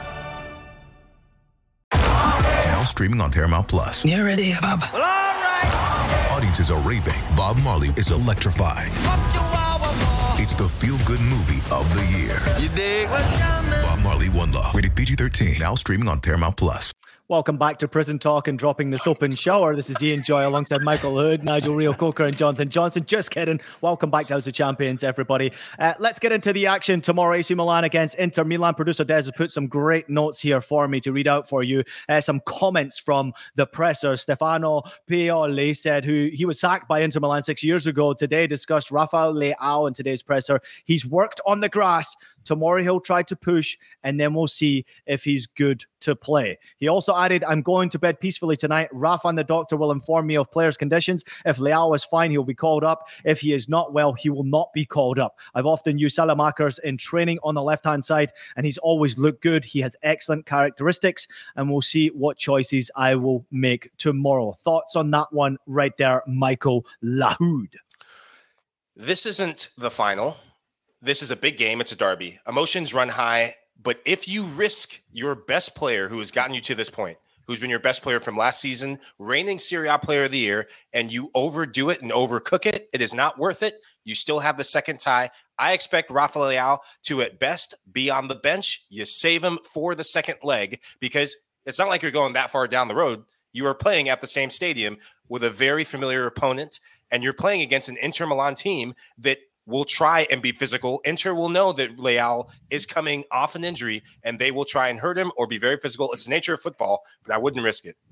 Now streaming on Paramount Plus. You ready, Bob? Well, all right. Audiences are raving. Bob Marley is electrifying. It's the feel-good movie of the year. You dig? Bob Marley, One Love. Rated P G thirteen. Now streaming on Paramount Plus. Welcome back to Prison Talk and Dropping the Soap in Shower. This is Ian Joy alongside Michael Hood, Nigel Reo-Coker, and Jonathan Johnson. Just kidding. Welcome back to House of Champions, everybody. Uh, let's get into the action tomorrow. A C Milan against Inter Milan. Producer Des has put some great notes here for me to read out for you. Uh, some comments from the presser. Stefano Pioli said who he was sacked by Inter Milan six years ago. Today discussed Rafael Leao in today's presser. He's worked on the grass. Tomorrow he'll try to push, and then we'll see if he's good to play. He also added, I'm going to bed peacefully tonight. Rafa and the doctor will inform me of players' conditions. If Leao is fine, he'll be called up. If he is not well, he will not be called up. I've often used Salamakers in training on the left-hand side, and he's always looked good. He has excellent characteristics, and we'll see what choices I will make tomorrow. Thoughts on that one right there, Michael Lahoud? This isn't the final. this is a big game. It's a derby. Emotions run high. But if you risk your best player who has gotten you to this point, who's been your best player from last season, reigning Serie A player of the year, and you overdo it and overcook it, it is not worth it. You still have the second tie. I expect Rafael Leao to, at best, be on the bench. You save him for the second leg because it's not like you're going that far down the road. You are playing at the same stadium with a very familiar opponent, and you're playing against an Inter Milan team that will try and be physical. Inter will know that Leao is coming off an injury, and they will try and hurt him or be very physical. It's the nature of football, but I wouldn't risk it.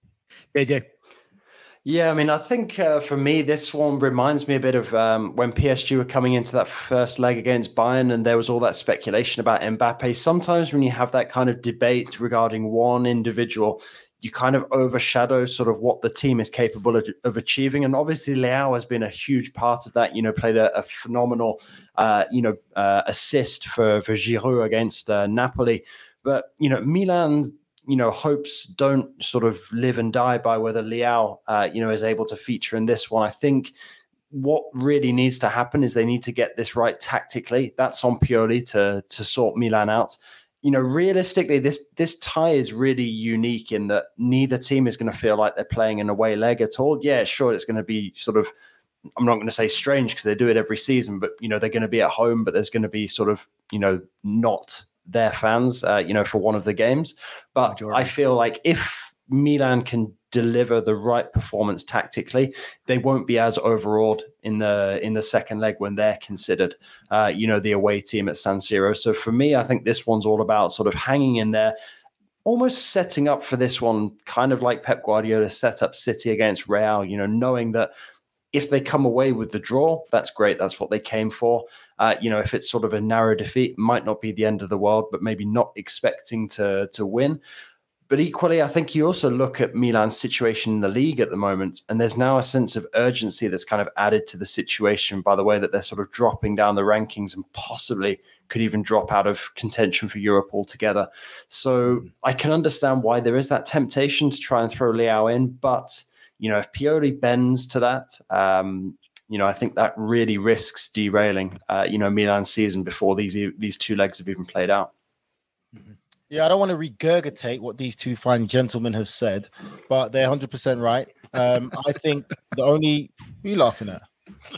J J. Yeah, I mean, I think uh, for me, this one reminds me a bit of um, when P S G were coming into that first leg against Bayern, and there was all that speculation about Mbappe. Sometimes when you have that kind of debate regarding one individual, you kind of overshadow sort of what the team is capable of, of achieving. And obviously Leao has been a huge part of that, you know, played a, a phenomenal, uh, you know, uh, assist for, for Giroud against uh, Napoli. But, you know, Milan's, you know, hopes don't sort of live and die by whether Leao, uh, you know, is able to feature in this one. I think what really needs to happen is they need to get this right tactically. That's on Pioli to, to sort Milan out. You know, realistically, this this tie is really unique in that neither team is going to feel like they're playing an away leg at all. Yeah, sure, it's going to be sort of, I'm not going to say strange because they do it every season, but, you know, they're going to be at home, but there's going to be sort of, you know, not their fans, uh, you know, for one of the games. But Majority. I feel like if Milan can deliver the right performance tactically, they won't be as overawed in the in the second leg when they're considered, uh, you know, the away team at San Siro. So for me, I think this one's all about sort of hanging in there, almost setting up for this one, kind of like Pep Guardiola set up City against Real, you know, knowing that if they come away with the draw, that's great. That's what they came for. Uh, you know, if it's sort of a narrow defeat, might not be the end of the world, but maybe not expecting to to win. But equally, I think you also look at Milan's situation in the league at the moment, and there's now a sense of urgency that's kind of added to the situation by the way that they're sort of dropping down the rankings and possibly could even drop out of contention for Europe altogether. So I can understand why there is that temptation to try and throw Leao in, but, you know, if Pioli bends to that, um, you know, I think that really risks derailing, uh, you know, Milan's season before these these two legs have even played out. Mm-hmm. Yeah, I don't want to regurgitate what these two fine gentlemen have said, but they're one hundred percent right. Um, I think the only... Who are you laughing at?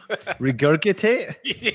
Regurgitate?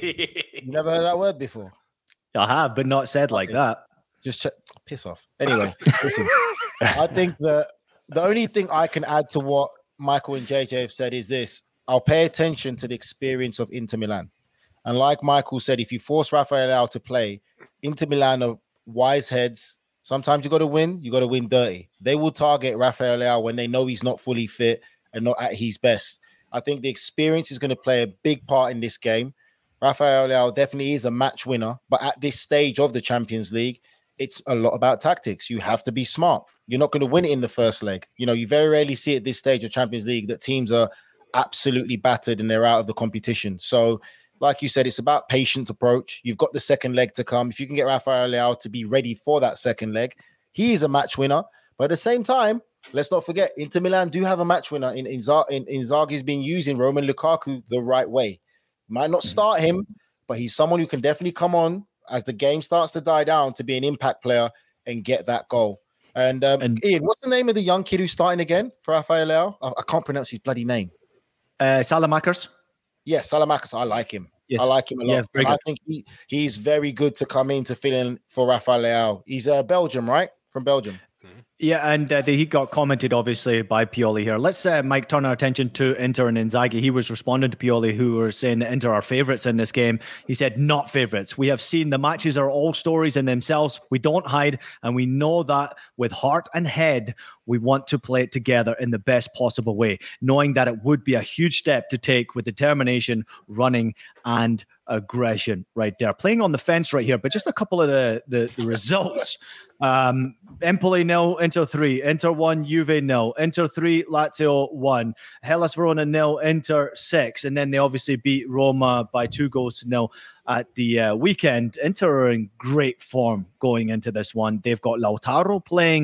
You never heard that word before? I have, but not said like okay. that. Just check. Piss off. Anyway, listen. I think that the only thing I can add to what Michael and J J have said is this. I'll pay attention to the experience of Inter Milan. And like Michael said, if you force Rafael Leao to play, Inter Milan are wise heads. Sometimes you got to win, you got to win dirty. They will target Rafael Leao when they know he's not fully fit and not at his best. I think the experience is going to play a big part in this game. Rafael Leao definitely is a match winner, but at this stage of the Champions League, it's a lot about tactics. You have to be smart. You're not going to win it in the first leg. You know, you very rarely see at this stage of Champions League that teams are absolutely battered and they're out of the competition. So, like you said, it's about patient approach. You've got the second leg to come. If you can get Rafael Leao to be ready for that second leg, he is a match winner. But at the same time, let's not forget, Inter Milan do have a match winner in Inzaghi. In, Inzaghi's been using Romelu Lukaku the right way. Might not start him, but he's someone who can definitely come on as the game starts to die down to be an impact player and get that goal. And, um, and Ian, what's the name of the young kid who's starting again for Rafael Leao? I, I can't pronounce his bloody name. Uh, Salamakers. Yes, yeah, Salamakers. I like him. Yes. I like him a lot. Yeah, I think he, he's very good to come in to fill in for Rafael Leao. He's uh, Belgium, right? From Belgium. Yeah, and uh, the, he got commented, obviously, by Pioli here. Let's, uh, Mike, turn our attention to Inter and Inzaghi. He was responding to Pioli, who were saying that Inter are favourites in this game. He said, not favourites. We have seen the matches are all stories in themselves. We don't hide, and we know that with heart and head, we want to play it together in the best possible way, knowing that it would be a huge step to take with determination, running, and aggression right there. Playing on the fence right here, but just a couple of the, the, the results. Um, Empoli nil, Inter three, Inter one, Juve nil, Inter three, Lazio one, Hellas Verona nil, Inter six, and then they obviously beat Roma by two goals to nil at the uh, weekend. Inter are in great form going into this one. They've got Lautaro playing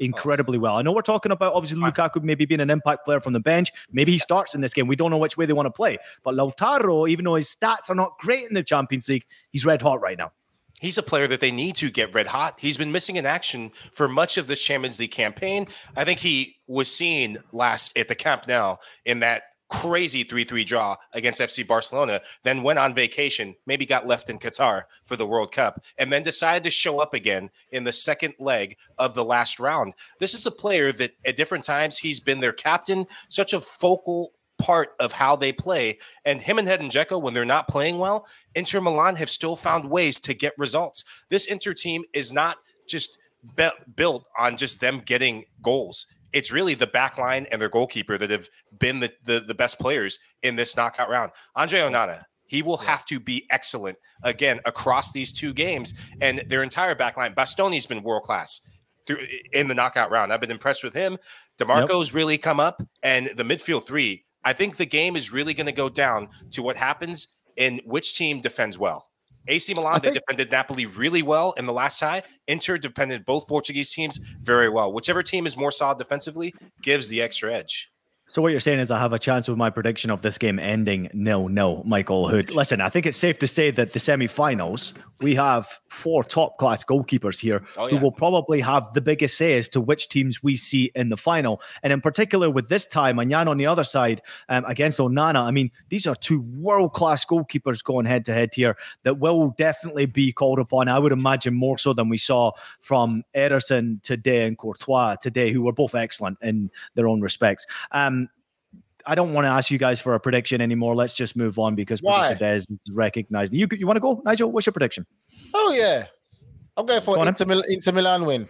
incredibly well. I know we're talking about obviously Lukaku maybe being an impact player from the bench. Maybe he starts in this game. We don't know which way they want to play. But Lautaro, even though his stats are not great in the Champions League, he's red hot right now. He's a player that they need to get red hot. He's been missing in action for much of this Champions League campaign. I think he was seen last at the Camp Nou in that crazy three three draw against F C Barcelona, then went on vacation, maybe got left in Qatar for the World Cup, and then decided to show up again in the second leg of the last round. This is a player that at different times he's been their captain, such a focal part of how they play. And him and Edin Dzeko, when they're not playing well, Inter Milan have still found ways to get results. This Inter team is not just be- built on just them getting goals. It's really the back line and their goalkeeper that have been the, the, the best players in this knockout round. Andre Onana, he will have to be excellent again across these two games. And their entire back line, Bastoni's been world-class through in the knockout round. I've been impressed with him. DeMarco's yep. really come up. And the midfield three, I think the game is really going to go down to what happens in which team defends well. A C Milan, they defended Napoli really well in the last tie. Inter defended both Portuguese teams very well. Whichever team is more solid defensively gives the extra edge. So what you're saying is I have a chance with my prediction of this game ending nil-nil, Michael Hood. Listen, I think it's safe to say that the semi-finals, we have four top-class goalkeepers here oh, yeah. who will probably have the biggest say as to which teams we see in the final. And in particular with this tie, Mañana on the other side um, against Onana, I mean, these are two world-class goalkeepers going head-to-head here that will definitely be called upon, I would imagine, more so than we saw from Ederson today and Courtois today, who were both excellent in their own respects. Um, I don't want to ask you guys for a prediction anymore. Let's just move on because Why? Producer Des is recognized. You you want to go, Nigel? What's your prediction? Oh, yeah. I'm going for Inter, Mil- Inter Milan win.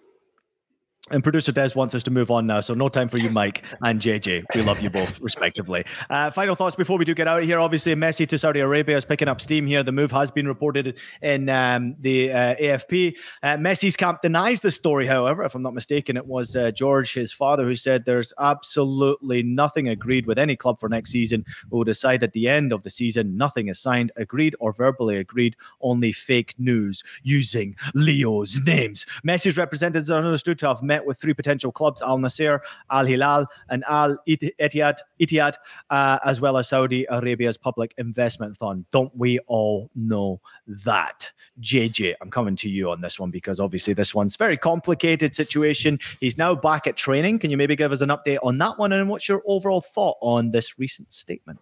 And producer Des wants us to move on now, so no time for you, Mike and J J. We love you both, respectively. Uh, final thoughts before we do get out of here. Obviously, Messi to Saudi Arabia is picking up steam here. The move has been reported in um, the uh, A F P. Uh, Messi's camp denies the story, however. If I'm not mistaken, it was uh, George, his father, who said there's absolutely nothing agreed with any club for next season. We'll decide at the end of the season. Nothing is signed, agreed, or verbally agreed. Only fake news using Leo's names. Messi's representatives are understood to have met with three potential clubs, Al Nassr, Al Hilal, and Al Ittihad, Ittihad uh, as well as Saudi Arabia's public investment fund. Don't we all know that? J J, I'm coming to you on this one because obviously this one's a very complicated situation. He's now back at training. Can you maybe give us an update on that one? And what's your overall thought on this recent statement?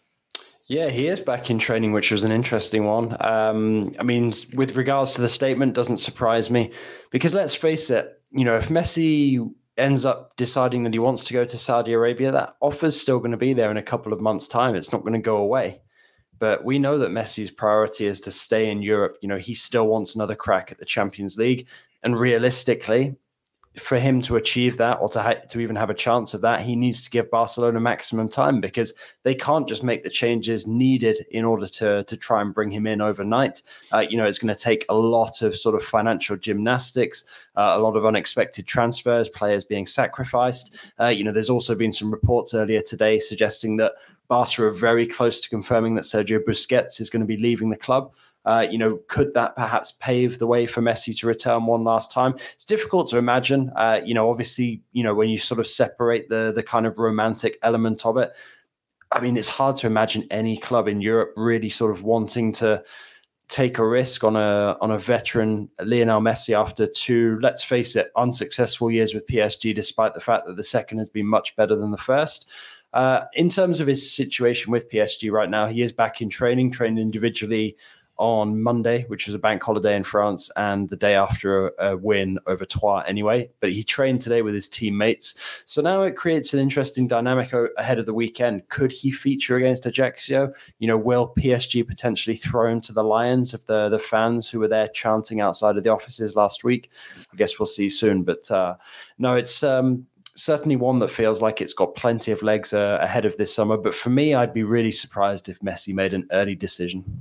Yeah, he is back in training, which was an interesting one. Um, I mean, with regards to the statement, doesn't surprise me because let's face it, you know, if Messi ends up deciding that he wants to go to Saudi Arabia, that offer's still going to be there in a couple of months' time. It's not going to go away. But we know that Messi's priority is to stay in Europe. You know, he still wants another crack at the Champions League. And realistically, for him to achieve that or to, ha- to even have a chance of that, he needs to give Barcelona maximum time because they can't just make the changes needed in order to, to try and bring him in overnight. Uh, you know, it's going to take a lot of sort of financial gymnastics, uh, a lot of unexpected transfers, players being sacrificed. Uh, you know, there's also been some reports earlier today suggesting that Barca are very close to confirming that Sergio Busquets is going to be leaving the club. Uh, you know, could that perhaps pave the way for Messi to return one last time? It's difficult to imagine. Uh, you know, obviously, you know, when you sort of separate the the kind of romantic element of it, I mean, it's hard to imagine any club in Europe really sort of wanting to take a risk on a on a veteran Lionel Messi after two, let's face it, unsuccessful years with P S G, despite the fact that the second has been much better than the first. Uh, in terms of his situation with P S G right now, he is back in training, trained individually on Monday, which was a bank holiday in France, and the day after a, a win over Troyes anyway. But he trained today with his teammates. So now it creates an interesting dynamic o- ahead of the weekend. Could he feature against Ajaccio? You know, will P S G potentially throw him to the lions of the, the fans who were there chanting outside of the offices last week? I guess we'll see soon. But uh, no, it's... Um, certainly one that feels like it's got plenty of legs uh, ahead of this summer. But for me, I'd be really surprised if Messi made an early decision.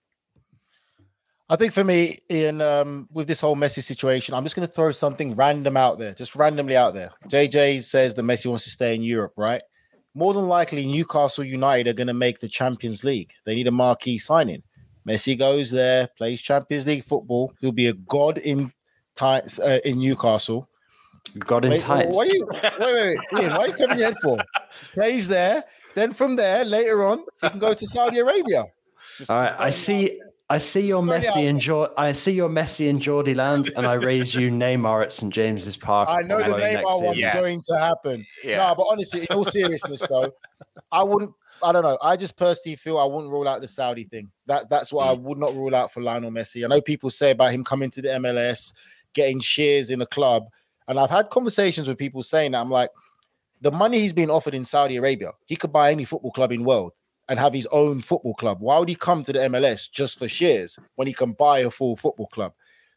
I think for me, Ian, um, with this whole Messi situation, I'm just going to throw something random out there, just randomly out there. J J says that Messi wants to stay in Europe, right? More than likely, Newcastle United are going to make the Champions League. They need a marquee signing. Messi goes there, plays Champions League football. He'll be a god in, uh, in Newcastle. Got in wait, tight. Why you, wait, wait, wait, Ian, why are you covering your head for? Plays there. Then from there, later on, you can go to Saudi Arabia. Just, All right, I see. I see your Messi and Jor- I see your Messi and Geordie land, and I raise you Neymar at Saint James's Park. I know the Neymar one's yes. going to happen. Yeah. No, but honestly, in all seriousness, though, I wouldn't. I don't know. I just personally feel I wouldn't rule out the Saudi thing. That that's what mm. I would not rule out for Lionel Messi. I know people say about him coming to the M L S, getting shares in a club, and I've had conversations with people saying that. I'm like, the money he's being offered in Saudi Arabia, he could buy any football club in the world and have his own football club. Why would he come to the M L S just for shares when he can buy a full football club?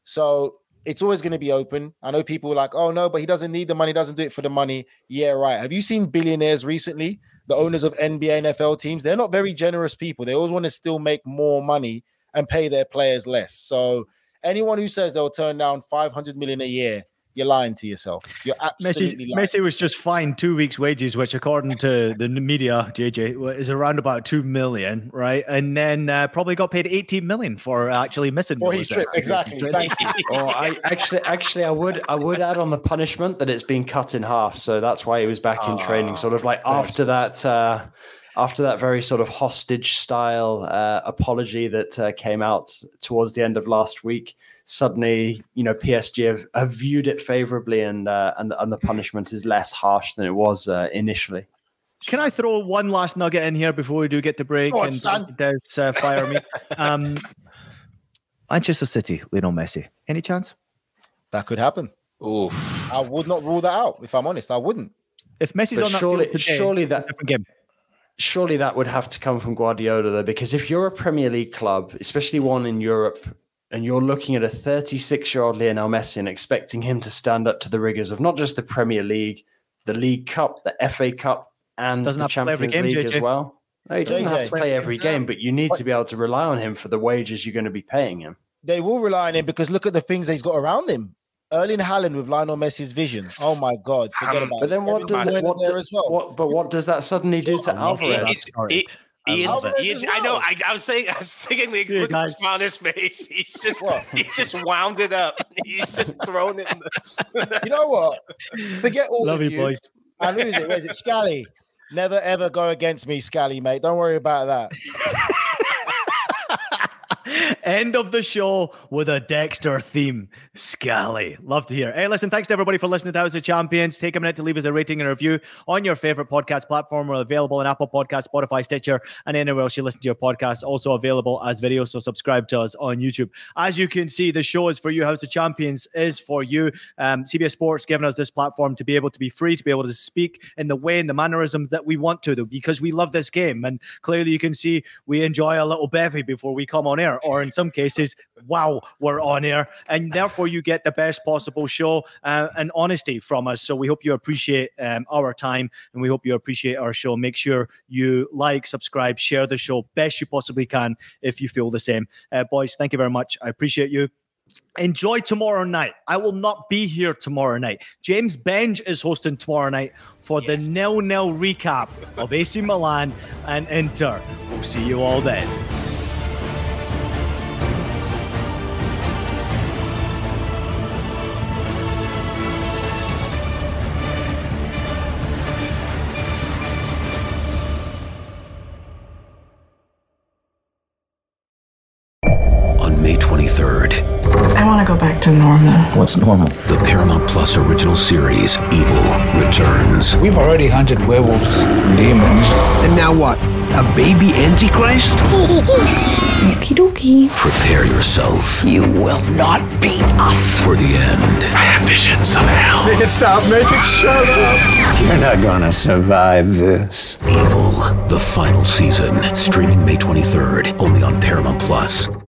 So it's always going to be open. I know people are like, oh, no, but he doesn't need the money, doesn't do it for the money. Yeah, right. Have you seen billionaires recently? The owners of N B A, N F L teams, they're not very generous people. They always want to still make more money and pay their players less. So anyone who says they'll turn down five hundred million a year, you're lying to yourself. You're absolutely Messi, lying. Messi was just fined two weeks' wages, which, according to the media, J J, is around about two million, right? And then uh, probably got paid eighteen million for actually missing. For his trip, exactly. oh, I actually, actually, I would, I would add on the punishment that it's been cut in half, so that's why he was back in uh, training. Sort of like after that. Uh, After that very sort of hostage-style uh, apology that uh, came out towards the end of last week, suddenly, you know, P S G have, have viewed it favorably, and uh, and and the punishment is less harsh than it was uh, initially. Can I throw one last nugget in here before we do get to break? On, and son. Des uh, fire me. Um, Manchester City, Lionel Messi. Any chance? That could happen. Oof. I would not rule that out. If I'm honest, I wouldn't. If Messi's but on that surely, field today, surely that different game. Surely that would have to come from Guardiola, though, because if you're a Premier League club, especially one in Europe, and you're looking at a thirty-six-year-old Lionel Messi and expecting him to stand up to the rigors of not just the Premier League, the League Cup, the F A Cup, and doesn't the Champions game, League J J. As well. No, he doesn't J J. have to play every game, but you need to be able to rely on him for the wages you're going to be paying him. They will rely on him because look at the things he's got around him. Erling Haaland with Lionel Messi's vision. Oh my God! Forget um, about but then what does what, there as well. what? But what does that suddenly do to Alvarez? It, it, Ian's, Ian's, I know. I, I was saying. I was thinking. Like, look at the smile on his face. He's just. What? He's just wound it up. He's just thrown it. In the... You know what? Forget all Love of you, you. boys. And who is it? Where is it? Scally. Never ever go against me, Scally, mate. Don't worry about that. End of the show with a Dexter theme. Scally. Love to hear. Hey, listen, thanks to everybody for listening to House of Champions. Take a minute to leave us a rating and a review on your favorite podcast platform. We're available on Apple Podcasts, Spotify, Stitcher, and anywhere else you listen to your podcast. Also available as video, so subscribe to us on YouTube. As you can see, the show is for you. House of Champions is for you. Um, C B S Sports giving us this platform to be able to be free, to be able to speak in the way and the mannerism that we want to, because we love this game. And clearly you can see we enjoy a little bevy before we come on air, or in some cases, wow, we're on air, and therefore you get the best possible show uh, and honesty from us. So we hope you appreciate um, our time, and we hope you appreciate our show. Make sure you like, subscribe, share the show best you possibly can if you feel the same. Uh, boys, thank you very much. I appreciate you. Enjoy tomorrow night. I will not be here tomorrow night. James Benge is hosting tomorrow night for yes. the nil-nil recap of A C Milan and Inter. We'll see you all then. May twenty-third. I want to go back to normal. What's normal? The Paramount Plus original series, Evil, returns. We've already hunted werewolves, demons. And now what? A baby Antichrist? Okie dokie. Prepare yourself. You will not beat us. For the end. I have visions of hell. Make it stop. Make it shut up. You're not gonna survive this. Evil, the final season. Streaming May twenty-third. Only on Paramount Plus.